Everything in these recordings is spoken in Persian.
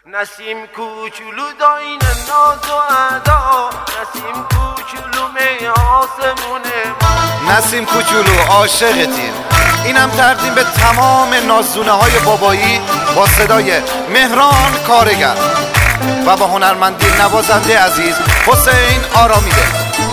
نسیم کوچولو داین ناز و ادا، نسیم کوچولو می آسمونه ما. نسیم کوچولو عاشقتیم. اینم تقدیم به تمام نازدونه های بابایی با صدای مهران کارگر و با هنرمندی نوازنده عزیز حسین آرامیده.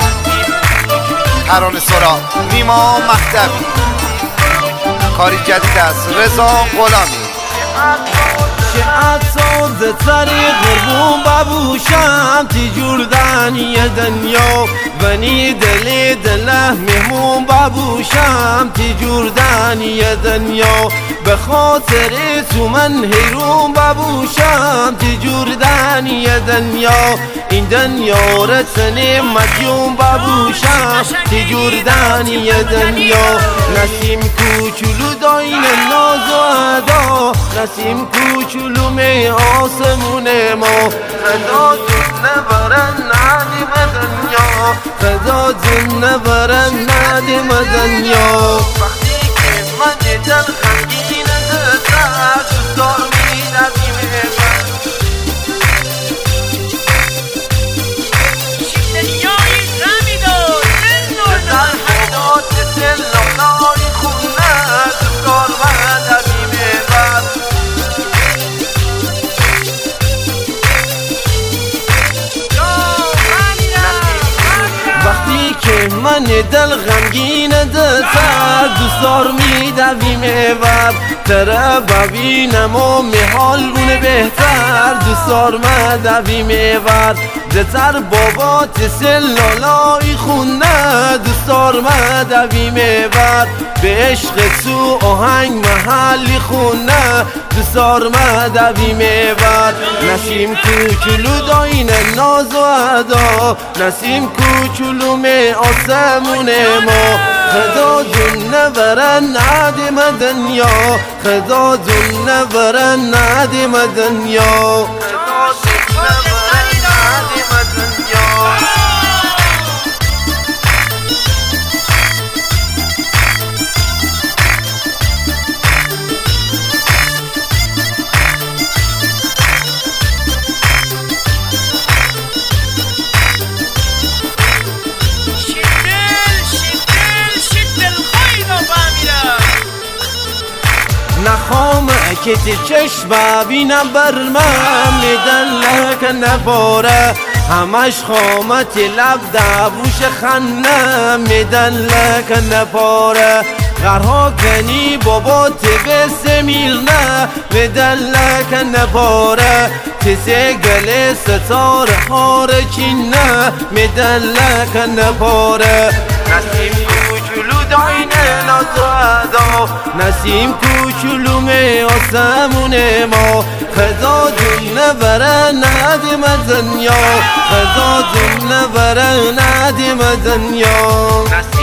ترانه سرا نیما مهدوی. کاری جدید از رضا غلامی. شاید سوز سری قربون ببوشم تی جردانی دنیا ونی دلی دله مهمون ببوشم تی جردانی دنیا به خاطر تو من حیرون ببوشم تی جردانی دنیا این دنیا رسنی مدیون ببوشم تی جردانی دنیا. نسیم کوچولو داین ناز و ادا، نسیم کوچولو می آسمونه ما. خدا جون نبرن ندیم دنیا، خدا جون نبرن ندیم دنیا. وقتی که من دل خنگین دستر دوستار می ندیم من دل غمگین دستر دوستار میدویم ور تره ببینم و محال بونه بهتر دوستار مدویم ور دتر بابا تسلالای خونه دوستار مدویم ور به عشق تو آهنگ محلی خونه دوستار مدویم ور. نسیم کوچولو داین ناز و ادا، نسیم کوچولو می آسمونه ما. خدا جون نبرن ندیم دنیا، خدا جون نبرن ندیم دنیا. نخوام که تی چشم بینم بر من میدن لک نباره همش خامت لب دبوش خنه میدن لک نباره غرها کنی بابا تبس میلنه میدن لک نباره تیسه گل ستاره هار چینه میدن لک نباره. نسیم کوچولو داین ناز و ادا، نسیم کوچولو می آسمونه ما. خدا جون نبره ندیم دنیا، خدا جون نبره ندیم دنیا.